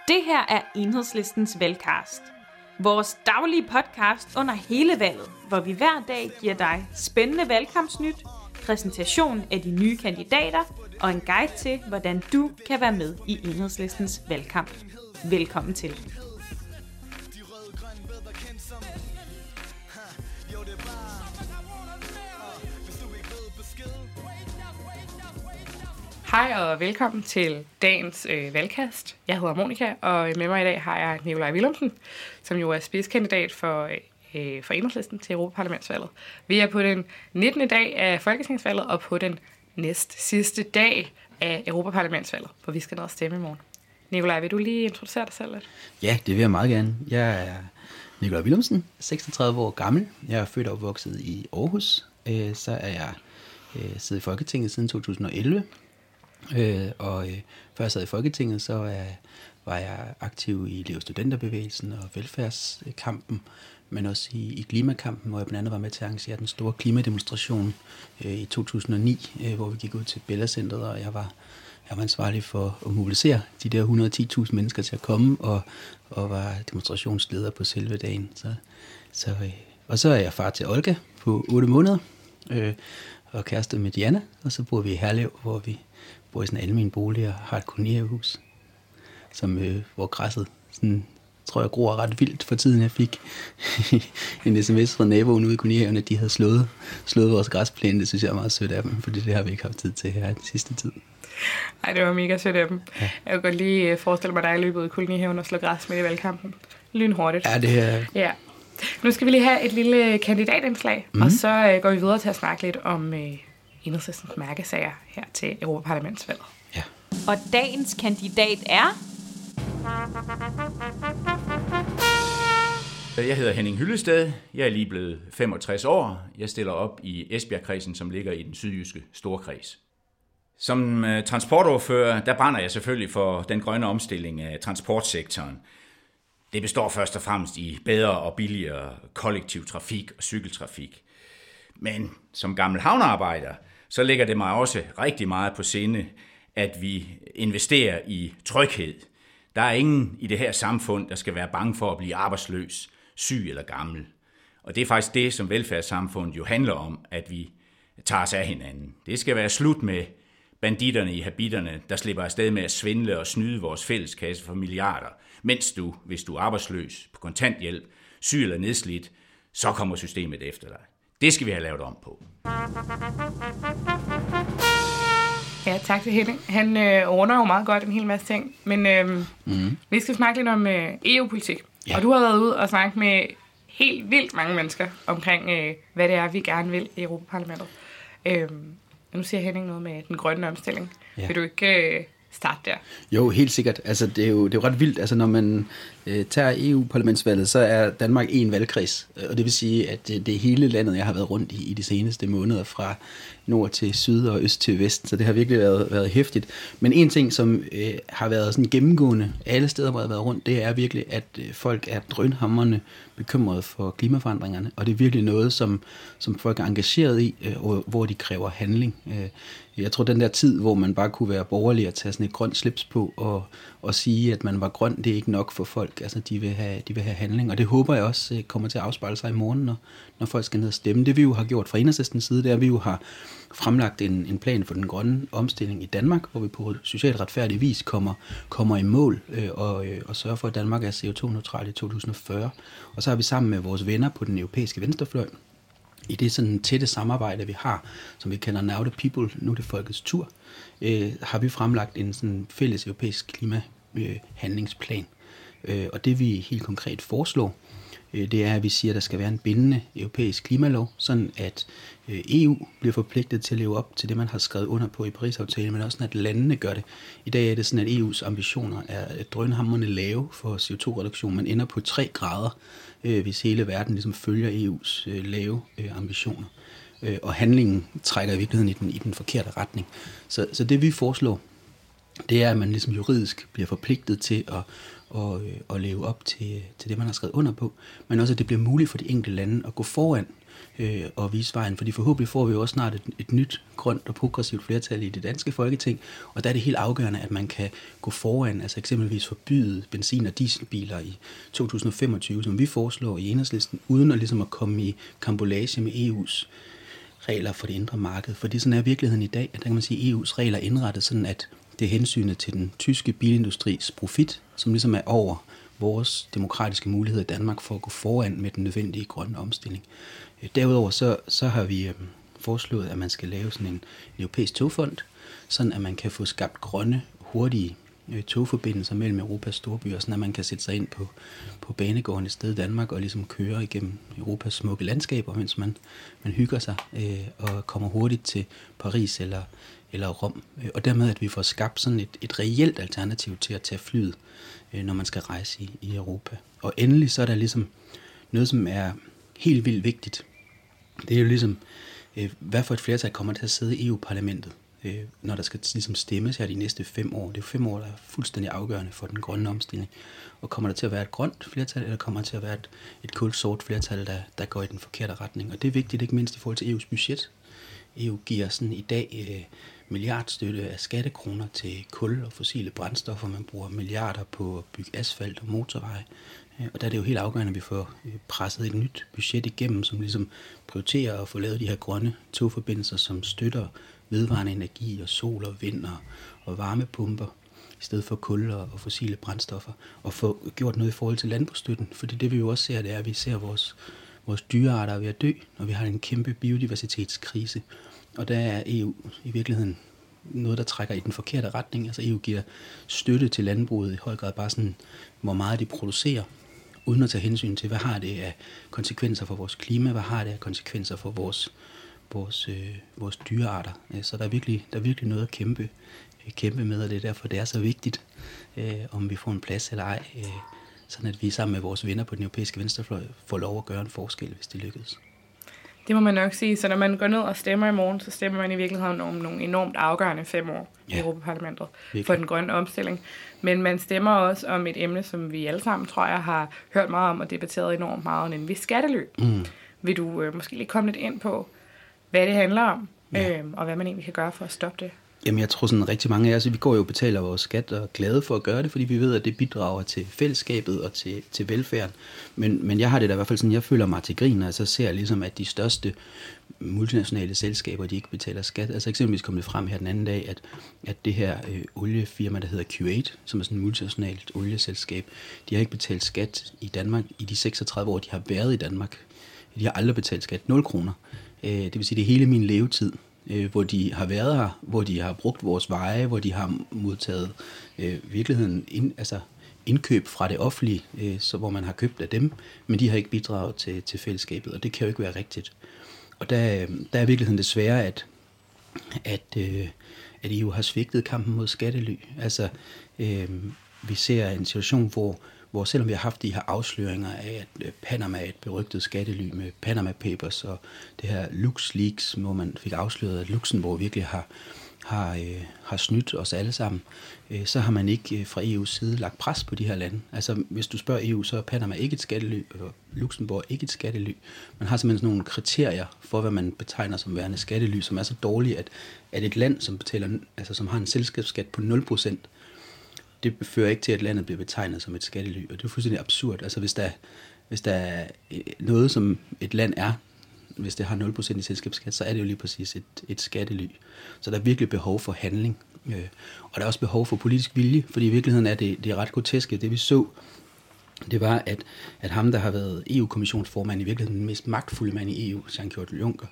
Det her er Enhedslistens valgcast. Vores daglige podcast under hele valget, hvor vi hver dag giver dig spændende valgkampsnyt, præsentation af de nye kandidater og en guide til, hvordan du kan være med i Enhedslistens valgkamp. Velkommen til. Hej og velkommen til dagens valgkast. Jeg hedder Monika, og med mig i dag har jeg Nikolaj Villumsen, som jo er spidskandidat for Enhedslisten til Europaparlamentsvalget. Vi er på den 19. dag af Folketingsvalget og på den næst sidste dag af Europaparlamentsvalget, hvor vi skal ned og stemme i morgen. Nikolaj, vil du lige introducere dig selv lidt? Ja, det vil jeg meget gerne. Jeg er Nikolaj Villumsen, 36 år gammel. Jeg er født og opvokset i Aarhus. Så er jeg siddet i Folketinget siden 2011. Før jeg sad i Folketinget, så var jeg aktiv i Lev Studenterbevægelsen og velfærdskampen, men også i klimakampen, hvor jeg blandt andet var med til at arrangere den store klimademonstration i 2009, hvor vi gik ud til Bella Centeret, og jeg var ansvarlig for at mobilisere de der 110.000 mennesker til at komme, og var demonstrationsleder på selve dagen. Og så er jeg far til Olga på 8 måneder, og kæreste med Diana, og så bor vi i Herlev, hvor vi bor i sådan en almen bolig og har et kolonihavehus, hvor græsset sådan, tror jeg gror ret vildt for tiden. Jeg fik en sms fra naboen ude i kolonihaven, at de havde slået vores græsplæne. Det synes jeg er meget sødt af dem, fordi det har vi ikke haft tid til her i den sidste tid. Ej, det var mega sødt af dem. Ja. Jeg kan godt lige forestille mig dig i løbet ud i kolonihaven og slå græs med i valgkampen. Lynhurtigt. Ja, det her. Ja. Nu skal vi lige have et lille kandidatindslag, og så går vi videre til at snakke lidt om Enhedslistens mærkesager her til Europaparlamentsvalget. Ja. Og dagens kandidat er... Jeg hedder Henning Hyllested. Jeg er lige blevet 65 år. Jeg stiller op i Esbjergkredsen, som ligger i den sydjyske storkreds. Som transportordfører, der brænder jeg selvfølgelig for den grønne omstilling af transportsektoren. Det består først og fremmest i bedre og billigere kollektiv trafik og cykeltrafik. Men som gammel havnearbejder, så ligger det mig også rigtig meget på sinde, at vi investerer i tryghed. Der er ingen i det her samfund, der skal være bange for at blive arbejdsløs, syg eller gammel. Og det er faktisk det, som velfærdssamfundet jo handler om, at vi tager os af hinanden. Det skal være slut med banditterne i habitterne, der slipper afsted med at svindle og snyde vores fælleskasse for milliarder, mens hvis du er arbejdsløs, på kontanthjælp, syg eller nedslidt, så kommer systemet efter dig. Det skal vi have lavet om på. Ja, tak til Henning. Han runder jo meget godt en hel masse ting, men vi skal snakke lidt om EU-politik. Ja. Og du har været ude og snakke med helt vildt mange mennesker omkring, hvad det er, vi gerne vil i Europaparlamentet. Nu siger Henning noget med den grønne omstilling. Ja. Vil du ikke starte der? Jo, helt sikkert. Altså, det er jo ret vildt. Altså, når man tager EU-parlamentsvalget, så er Danmark en valgkreds. Og det vil sige, at det er hele landet, jeg har været rundt i de seneste måneder, fra nord til syd og øst til vest. Så det har virkelig været hæftigt. Men en ting, som har været sådan gennemgående alle steder, hvor jeg har været rundt, det er virkelig, at folk er drønhamrende bekymrede for klimaforandringerne. Og det er virkelig noget, som folk er engageret i, og hvor de kræver handling. Jeg tror, den der tid, hvor man bare kunne være borgerlig og tage sådan et grønt slips på og sige, at man var grøn, det er ikke nok for folk. Altså, de vil have handling, og det håber jeg også kommer til at afspejle sig i morgen, når folk skal ned og stemme. Det vi jo har gjort fra Enhedslistens side, det er, at vi jo har fremlagt en plan for den grønne omstilling i Danmark, hvor vi på socialt retfærdig vis kommer i mål og sørger for, at Danmark er CO2-neutral i 2040. Og så har vi sammen med vores venner på den europæiske venstrefløj, i det sådan tætte samarbejde, vi har, som vi kalder Now the People, nu er det folkets tur, har vi fremlagt en sådan fælles europæisk klimahandlingsplan. Og det vi helt konkret foreslår, det er, at vi siger, at der skal være en bindende europæisk klimalov, sådan at EU bliver forpligtet til at leve op til det, man har skrevet under på i Paris-aftalen, men også sådan, at landene gør det. I dag er det sådan, at EU's ambitioner er drønhamrende lave for CO2-reduktion. Man ender på 3 grader, hvis hele verden ligesom følger EU's lave ambitioner. Og handlingen trækker i virkeligheden i den forkerte retning. Så det vi foreslår, det er, at man ligesom juridisk bliver forpligtet til at leve op til det, man har skrevet under på, men også, at det bliver muligt for de enkelte lande at gå foran og vise vejen, fordi forhåbentlig får vi jo også snart et nyt, grønt og progressivt flertal i det danske Folketing, og der er det helt afgørende, at man kan gå foran, altså eksempelvis forbyde benzin- og dieselbiler i 2025, som vi foreslår i Enhedslisten, uden at ligesom at komme i karambolage med EU's regler for det indre marked, fordi sådan er virkeligheden i dag, at der kan man sige, at EU's regler er indrettet sådan, at det er hensynet til den tyske bilindustris profit, som ligesom er over vores demokratiske muligheder i Danmark for at gå foran med den nødvendige grønne omstilling. Derudover så har vi foreslået, at man skal lave sådan en europæisk togfond, sådan at man kan få skabt grønne, hurtige togforbindelser mellem Europas storbyer, sådan at man kan sætte sig ind på banegården et sted i Danmark og ligesom køre igennem Europas smukke landskaber, mens man hygger sig og kommer hurtigt til Paris eller Rom. Og dermed, at vi får skabt sådan et reelt alternativ til at tage flyet, når man skal rejse i Europa. Og endelig så er der ligesom noget, som er helt vildt vigtigt. Det er jo ligesom, hvad for et flertal kommer til at sidde i EU-parlamentet, når der skal ligesom stemmes her de næste 5 år. Det er jo 5 år, der er fuldstændig afgørende for den grønne omstilling. Og kommer der til at være et grønt flertal, eller kommer der til at være et kulsort flertal, der går i den forkerte retning? Og det er vigtigt, ikke mindst i forhold til EU's budget. EU giver sådan i dag milliardstøtte af skattekroner til kul og fossile brændstoffer. Man bruger milliarder på at bygge asfalt og motorveje. Og der er det jo helt afgørende, at vi får presset et nyt budget igennem, som ligesom prioriterer at få lavet de her grønne togforbindelser, som støtter vedvarende energi og sol og vind og varmepumper, i stedet for kul og fossile brændstoffer, og få gjort noget i forhold til landbrugsstøtten. Fordi det vi jo også ser, det er, at vi ser vores dyrearter ved at dø, og vi har en kæmpe biodiversitetskrise. Og der er EU i virkeligheden noget, der trækker i den forkerte retning. Altså EU giver støtte til landbruget i høj grad bare sådan, hvor meget de producerer, uden at tage hensyn til, hvad har det af konsekvenser for vores klima, hvad har det af konsekvenser for vores dyrearter. Så der er virkelig noget at kæmpe med, og det er derfor, det er så vigtigt, om vi får en plads eller ej, sådan at vi sammen med vores venner på den europæiske venstrefløj får lov at gøre en forskel, hvis det lykkes. Det må man nok sige. Så når man går ned og stemmer i morgen, så stemmer man i virkeligheden om nogle enormt afgørende 5 år i Europaparlamentet for den grønne omstilling. Men man stemmer også om et emne, som vi alle sammen, tror jeg, har hørt meget om og debatteret enormt meget, nemlig skattely. Vil du måske lige komme lidt ind på, hvad det handler om, og hvad man egentlig kan gøre for at stoppe det? Jamen, jeg tror sådan rigtig mange af os, vi går jo og betaler vores skat og er glade for at gøre det, fordi vi ved, at det bidrager til fællesskabet og til velfærden. Men jeg har det da i hvert fald sådan, jeg føler mig til grin, og så ser jeg ligesom, at de største multinationale selskaber, de ikke betaler skat. Altså eksempelvis kom det frem her den anden dag, at det her oliefirma, der hedder Q8, som er sådan et multinationalt olieselskab, de har ikke betalt skat i Danmark i de 36 år, de har været i Danmark. De har aldrig betalt skat 0 kroner. Det vil sige, det er hele min levetid, hvor de har været her, hvor de har brugt vores veje, hvor de har modtaget virkeligheden indkøb fra det offentlige, så hvor man har købt af dem, men de har ikke bidraget til fællesskabet, og det kan jo ikke være rigtigt. Og der er virkeligheden desværre, at EU har svigtet kampen mod skattely. Altså, vi ser en situation, hvor selvom vi har haft de her afsløringer af, at Panama er et berygtet skattely med Panama Papers og det her LuxLeaks, hvor man fik afsløret, at Luxembourg virkelig har snydt os alle sammen, så har man ikke fra EU's side lagt pres på de her lande. Altså, hvis du spørger EU, så er Panama ikke et skattely, og Luxembourg ikke et skattely. Man har simpelthen sådan nogle kriterier for, hvad man betegner som værende skattely, som er så dårlige, at et land, som har en selskabsskat på 0%, det fører ikke til, at landet bliver betegnet som et skattely, og det er fuldstændig absurd. Altså, hvis der er noget, som et land er, hvis det har 0% i selskabsskat, så er det jo lige præcis et skattely. Så der er virkelig behov for handling. Og der er også behov for politisk vilje, fordi i virkeligheden er det ret groteske. Det vi så, det var, at ham, der har været EU-kommissionsformand, i virkeligheden den mest magtfulde mand i EU, Jean-Claude Juncker,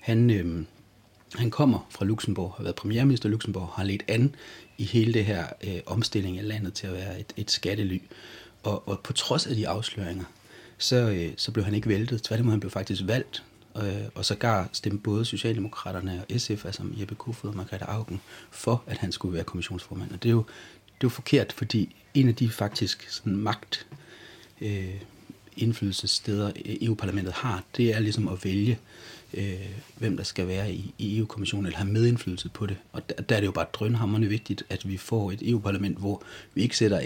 han kommer fra Luxembourg, har været premierminister i Luxembourg, har ledt an i hele det her omstilling af landet til at være et skattely. Og på trods af de afsløringer, så blev han ikke væltet. Tværtimod, han blev faktisk valgt. Og sågar stemte både Socialdemokraterne og SF, altså Jeppe Kofod og Margrethe Auken, for at han skulle være kommissionsformand. Og det er jo forkert, fordi en af de faktisk sådan indflydelsessteder EU-parlamentet har, det er ligesom at vælge hvem der skal være i EU-kommissionen, eller have medindflydelse på det. Og der er det jo bare drønhamrende vigtigt, at vi får et EU-parlament, hvor vi ikke sætter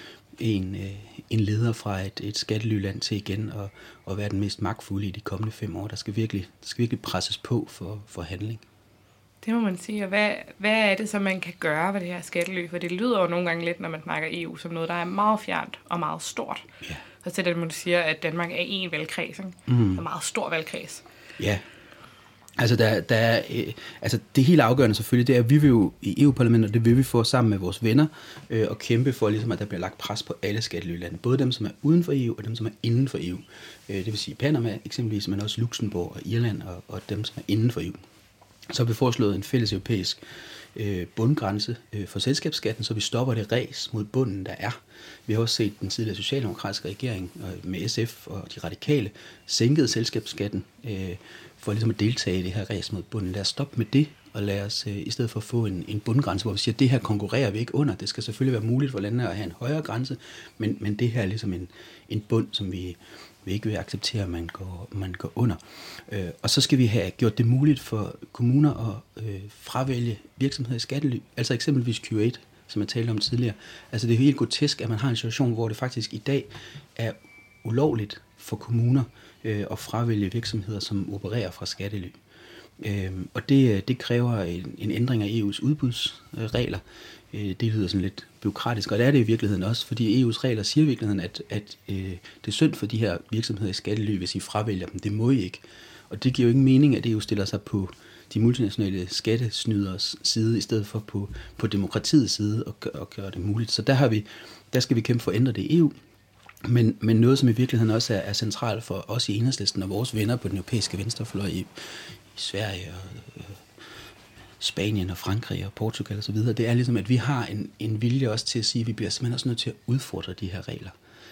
en leder fra et skattelyland til igen og være den mest magtfulde i de kommende 5 år. Der skal virkelig presses på for handling. Det må man sige. Og hvad er det, som man kan gøre ved det her skattely? For det lyder jo nogle gange lidt, når man snakker EU, som noget, der er meget fjernt og meget stort. Ja. Så til det, man siger, at Danmark er en valgkreds, ikke? En meget stor valgkreds. Ja. Altså, der er, det helt afgørende selvfølgelig, det er, at vi vil jo i EU-parlamentet, det vil vi få sammen med vores venner, og kæmpe for, ligesom, at der bliver lagt pres på alle skattelylande. Både dem, som er uden for EU, og dem, som er inden for EU. Det vil sige Panama eksempelvis, men også Luxembourg og Irland, og dem, som er inden for EU. Så har vi foreslået en fælles europæisk bundgrænse for selskabsskatten, så vi stopper det ræs mod bunden, der er. Vi har også set den tidligere socialdemokratiske regering med SF og de radikale sænkede selskabsskatten for ligesom at deltage i det her ræs mod bunden. Lad os stoppe med det, og lad os i stedet for få en bundgrænse, hvor vi siger, at det her konkurrerer vi ikke under. Det skal selvfølgelig være muligt for landene at have en højere grænse, men det her er ligesom en bund, som vi ikke vil acceptere, at man går under. Og så skal vi have gjort det muligt for kommuner at fravælge virksomheder i skattely. Altså eksempelvis Q8, som jeg talte om tidligere. Altså det er helt grotesk, at man har en situation, hvor det faktisk i dag er ulovligt for kommuner at fravælge virksomheder, som opererer fra skattely. Og det kræver en ændring af EU's udbudsregler. Det lyder sådan lidt bureaukratisk, og det er det i virkeligheden også, fordi EU's regler siger i virkeligheden, at det er synd for de her virksomheder i skattely, hvis I fravælger dem. Det må I ikke. Og det giver jo ingen mening, at EU stiller sig på de multinationale skattesnyders side, i stedet for på demokratiets side og gøre det muligt. Så der skal vi kæmpe for at ændre det i EU. Men noget, som i virkeligheden også er centralt for os i Enhedslisten og vores venner på den europæiske venstrefløj i Sverige og Spanien og Frankrig og Portugal og så videre, det er ligesom, at vi har en vilje også til at sige, at vi bliver simpelthen også nødt til at udfordre de her regler.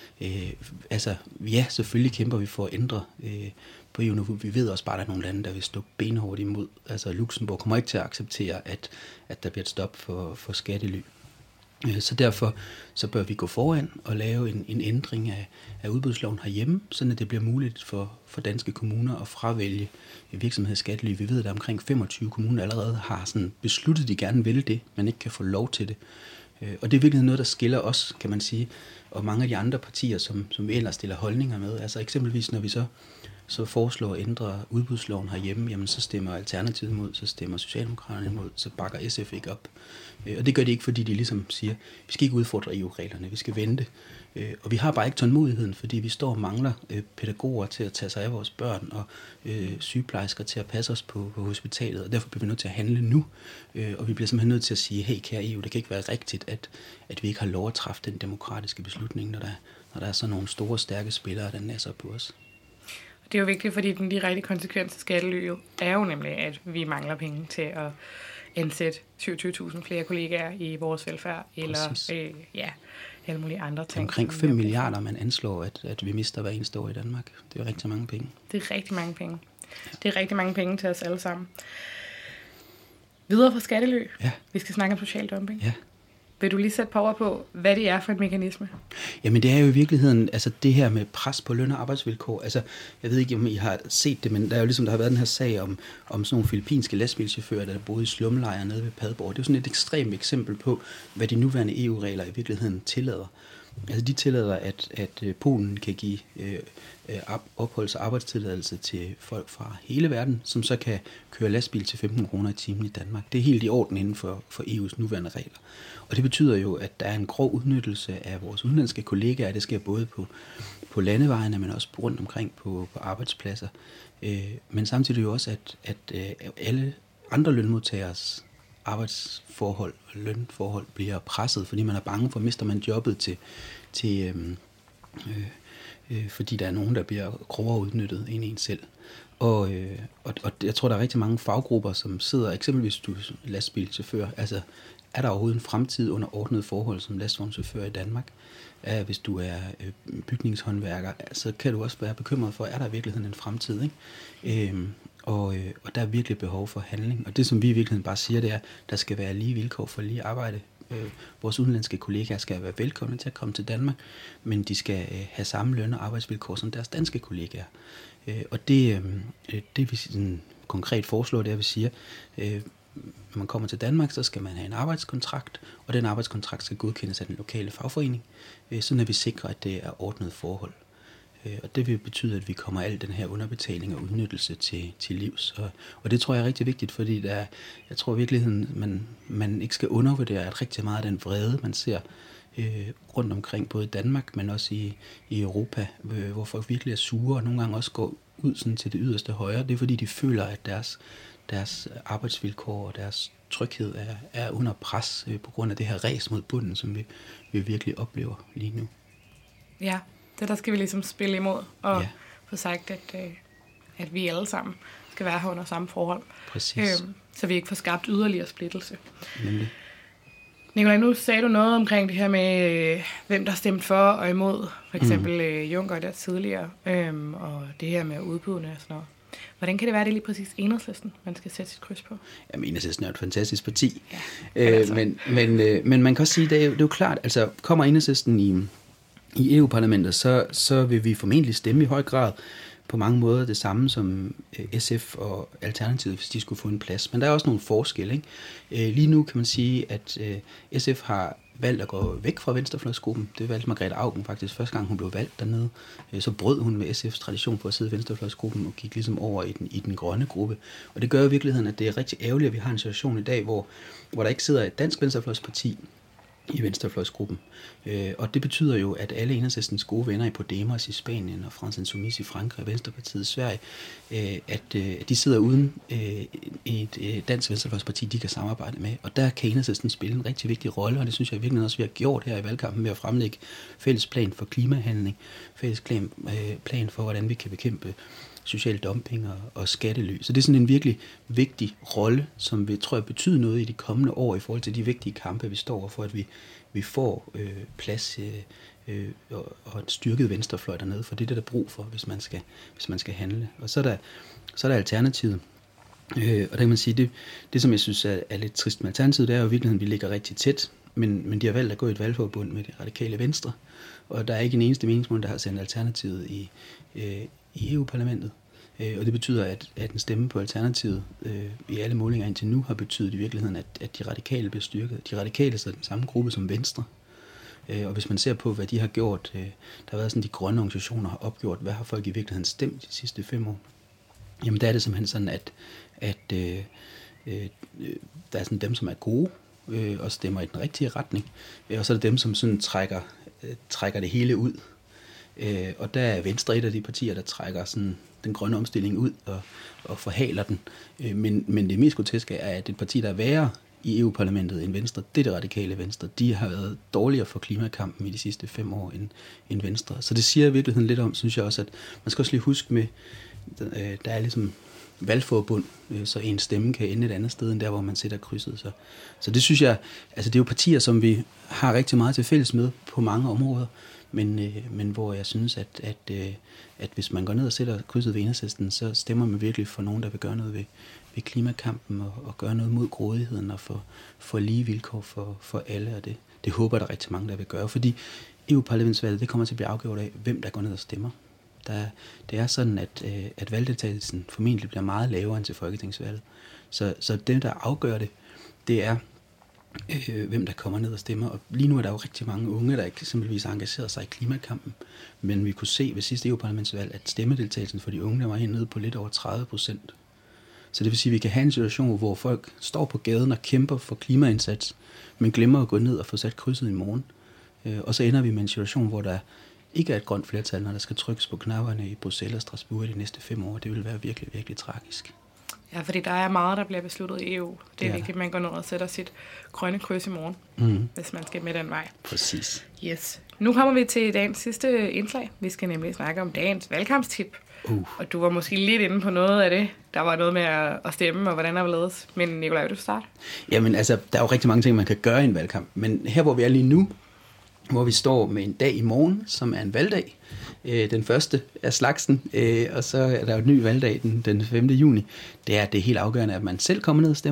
Ja, selvfølgelig kæmper vi for at ændre på EU nu. Vi ved også bare, at der er nogle lande, der vil stå benhårdt imod. Altså Luxembourg kommer ikke til at acceptere, at der bliver et stop for skattely. Så derfor så bør vi gå foran og lave en ændring af udbudsloven herhjemme, så det bliver muligt for danske kommuner at fravælge virksomhedsskattely. Vi ved, at der omkring 25 kommuner allerede har sådan besluttet, at de gerne vil det, men ikke kan få lov til det. Og det er virkelig noget, der skiller os, kan man sige, og mange af de andre partier, som vi ellers stiller holdninger med. Altså eksempelvis, når vi så foreslår at ændre udbudsloven herhjemme, jamen så stemmer Alternativet imod, så stemmer Socialdemokraterne imod, så bakker SF ikke op. Og det gør de ikke, fordi de ligesom siger, vi skal ikke udfordre EU-reglerne, vi skal vente. Og vi har bare ikke tålmodigheden, fordi vi står og mangler pædagoger til at tage sig af vores børn, og sygeplejersker til at passe os på hospitalet, og derfor bliver vi nødt til at handle nu. Og vi bliver simpelthen nødt til at sige, hey kære EU, det kan ikke være rigtigt, at vi ikke har lov at træffe den demokratiske beslutning, når der er sådan nogle store, stærke spillere, der nasser på os. Det er jo vigtigt, fordi den direkte konsekvens af skattely er jo nemlig, at vi mangler penge til at ansætte 27.000 flere kollegaer i vores velfærd, eller alle mulige andre ting. Omkring 5 milliarder, man anslår, at vi mister hver eneste år i Danmark. Det er rigtig mange penge. Det er rigtig mange penge. Det er rigtig mange penge til os alle sammen. Videre fra skattely. Ja. Vi skal snakke om social dumping. Ja. Vil du lige sætte power på, hvad det er for en mekanisme? Jamen det er jo i virkeligheden altså det her med pres på løn- og arbejdsvilkår. Altså jeg ved ikke, om I har set det, men der er jo ligesom, der har været den her sag om sådan nogle filippinske lastbilchauffører, der boede i slumlejre nede ved Padborg. Det er jo sådan et ekstremt eksempel på, hvad de nuværende EU-regler i virkeligheden tillader. Altså de tillader, at Polen kan give opholds- og arbejdstilladelse til folk fra hele verden, som så kan køre lastbil til 15 kroner i timen i Danmark. Det er helt i orden inden for EU's nuværende regler. Og det betyder jo, at der er en grov udnyttelse af vores udenlandske kollegaer. Det sker både på landevejene, men også rundt omkring på arbejdspladser. Men samtidig jo også, at alle andre lønmodtagers arbejdsforhold og lønforhold bliver presset, fordi man er bange for, mister man jobbet fordi der er nogen, der bliver grovere udnyttet end en selv. Og jeg tror, der er rigtig mange faggrupper, som sidder, eksempelvis du er lastbilchauffør, altså er der overhovedet en fremtid under ordnede forhold som lastvognschauffør i Danmark? Hvis du er bygningshåndværker, så kan du også være bekymret for, er der i virkeligheden en fremtid, ikke? Og der er virkelig behov for handling. Og det, som vi i virkeligheden bare siger, det er, at der skal være lige vilkår for lige arbejde. Vores udenlandske kollegaer skal være velkomne til at komme til Danmark, men de skal have samme løn- og arbejdsvilkår som deres danske kollegaer. Og det vi sådan konkret foreslår, det er, at vi siger, når man kommer til Danmark, så skal man have en arbejdskontrakt, og den arbejdskontrakt skal godkendes af den lokale fagforening, sådan at vi sikrer, at det er ordnede forhold. Og det vil betyde, at vi kommer al den her underbetaling og udnyttelse til livs. Og det tror jeg er rigtig vigtigt, fordi jeg tror i virkeligheden, man ikke skal undervurdere, at rigtig meget af den vrede, man ser rundt omkring, både i Danmark, men også i Europa, hvor folk virkelig er sure, og nogle gange også går ud sådan til det yderste højre. Det er fordi, de føler, at deres arbejdsvilkår og deres tryghed er under pres på grund af det her ræs mod bunden, som vi virkelig oplever lige nu. Ja, det der skal vi ligesom spille imod og få sagt, at vi alle sammen skal være her under samme forhold. Præcis. Så vi ikke får skabt yderligere splittelse. Nemlig. Nikolaj, nu sagde du noget omkring det her med, hvem der stemte for og imod. For eksempel Juncker der tidligere, og det her med udbuddene og sådan noget. Hvordan kan det være, at det er lige præcis Enhedslisten, man skal sætte sit kryds på? Jamen, Enhedslisten er et fantastisk parti. Ja, men man kan også sige, det er jo klart, altså kommer Enhedslisten i EU-parlamentet, så vil vi formentlig stemme i høj grad på mange måder det samme som SF og Alternativet, hvis de skulle få en plads. Men der er også nogle forskelle, ikke? Lige nu kan man sige, at SF har valgt at gå væk fra venstrefløjsgruppen. Det valgte Margrethe Auken faktisk første gang, hun blev valgt dernede. Så brød hun med SF's tradition for at sidde i venstrefløjsgruppen og gik ligesom over i den grønne gruppe. Og det gør i virkeligheden, at det er rigtig ærgerligt, at vi har en situation i dag, hvor der ikke sidder et dansk venstrefløjsparti i venstrefløjsgruppen. Og det betyder jo, at alle Enhedslistens gode venner i Podemos i Spanien og Frans Insoumis i Frankrig og Venstrepartiet i Sverige, at de sidder uden et dansk venstrefløjsparti, de kan samarbejde med. Og der kan Enhedslisten spille en rigtig vigtig rolle, og det synes jeg virkelig også, vi har gjort her i valgkampen ved at fremlægge fælles plan for klimahandling, fælles plan for, hvordan vi kan bekæmpe social dumping og skattely. Så det er sådan en virkelig vigtig rolle, som vi tror betyder noget i de kommende år i forhold til de vigtige kampe, vi står for, at vi får plads og et styrket venstrefløj dernede, for det er det, der er brug for, hvis man skal handle. Og så er der Alternativet. Og der kan man sige, det som jeg synes er lidt trist med Alternativet, det er jo i virkeligheden, at vi ligger rigtig tæt, men de har valgt at gå i et valgforbund med det radikale venstre, og der er ikke en eneste meningsmål, der har sendt Alternativet i EU-parlamentet. Og det betyder, at en stemme på Alternativet i alle målinger indtil nu har betydet i virkeligheden, at de radikale bliver styrket. De radikale er den samme gruppe som Venstre. Og hvis man ser på, hvad de har gjort, der har været sådan, de grønne organisationer har opgjort, hvad har folk i virkeligheden stemt de sidste 5 år? Jamen der er det simpelthen sådan, at der er sådan dem, som er gode og stemmer i den rigtige retning, og så er det dem, som sådan trækker det hele ud. Og der er Venstre et af de partier, der trækker sådan den grønne omstilling ud og forhaler den. Men det mest groteske er, at et parti, der er værre i EU-parlamentet end Venstre, det er det radikale Venstre. De har været dårligere for klimakampen i de sidste 5 år end Venstre. Så det siger i virkeligheden lidt om, synes jeg også, at man skal også lige huske med, der er ligesom valgforbund, så en stemme kan ende et andet sted end der, hvor man sætter krydset. Så det synes jeg, altså det er jo partier, som vi har rigtig meget til fælles med på mange områder, men hvor jeg synes, at hvis man går ned og sætter krydset ved Enhedslisten, så stemmer man virkelig for nogen, der vil gøre noget ved klimakampen og gøre noget mod grådigheden og for lige vilkår for alle, og det håber der rigtig mange, der vil gøre, fordi EU-parlamentsvalget, det kommer til at blive afgjort af, hvem der går ned og stemmer. Det er sådan, at valgdeltagelsen formentlig bliver meget lavere end til folketingsvalget. Så det, der afgør det er, hvem der kommer ned og stemmer. Og lige nu er der jo rigtig mange unge, der eksempelvis har engageret sig i klimakampen. Men vi kunne se ved sidste EU-parlamentsvalg, at stemmedeltagelsen for de unge, der var helt nede på lidt over 30%. Så det vil sige, at vi kan have en situation, hvor folk står på gaden og kæmper for klimaindsats, men glemmer at gå ned og få sat krydset i morgen. Og så ender vi med en situation, hvor der ikke er et grønt flertal, når der skal trykkes på knapperne i Bruxelles og Strasbourg de næste 5 år. Det vil være virkelig, virkelig tragisk. Ja, fordi der er meget, der bliver besluttet i EU. Det er vigtigt, at man går ned og sætter sit grønne kryds i morgen, hvis man skal med den vej. Præcis. Yes. Nu kommer vi til dagens sidste indslag. Vi skal nemlig snakke om dagens valgkampstip. Og du var måske lidt inde på noget af det. Der var noget med at stemme, og hvordan der var ledes. Men Nikolaj, vil du starte? Jamen altså, der er jo rigtig mange ting, man kan gøre i en valgkamp. Men her, hvor vi er lige nu, hvor vi står med en dag i morgen, som er en valgdag, den første af slagsen, og så er der jo en ny valgdag den 5. juni. Det er helt afgørende, at man selv kommer ned og stemmer.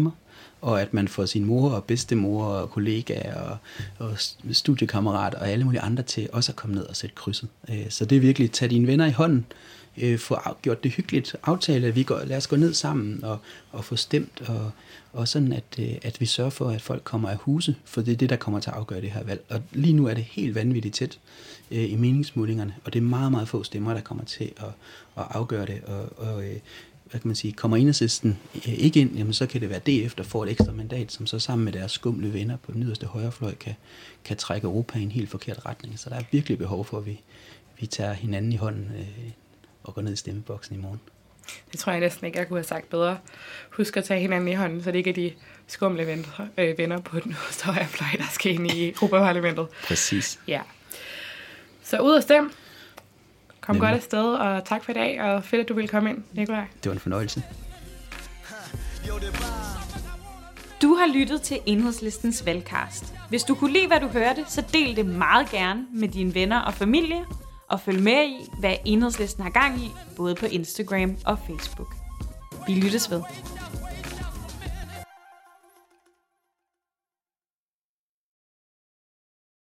og at man får sin mor og bedstemor og kollegaer og studiekammerater og alle mulige andre til også at komme ned og sætte krydset. Så det er virkelig at tage dine venner i hånden, få gjort det hyggeligt, aftale, at lad os gå ned sammen og få stemt, og sådan at vi sørger for, at folk kommer af huse, for det er det, der kommer til at afgøre det her valg. Og lige nu er det helt vanvittigt tæt i meningsmålingerne, og det er meget, meget få stemmer, der kommer til at afgøre det, og hvad kan man sige, kommer Enhedslisten ikke ind, jamen så kan det være DF, der får et ekstra mandat, som så sammen med deres skumle venner på den yderste højrefløj kan trække Europa i en helt forkert retning. Så der er virkelig behov for, at vi tager hinanden i hånden og går ned i stemmeboksen i morgen. Det tror jeg næsten ikke, jeg kunne have sagt bedre. Husk at tage hinanden i hånden, så det ikke er de skumle venner på den yderste højrefløj, der skal ind i Europaparlamentet. Præcis. Ja. Så ud og stem. Kom godt afsted, og tak for i dag, og fedt, at du ville komme ind, Nikolaj. Det var en fornøjelse. Du har lyttet til Enhedslistens valgcast. Hvis du kunne lide, hvad du hørte, så del det meget gerne med dine venner og familie, og følg med i, hvad Enhedslisten har gang i, både på Instagram og Facebook. Vi lyttes ved.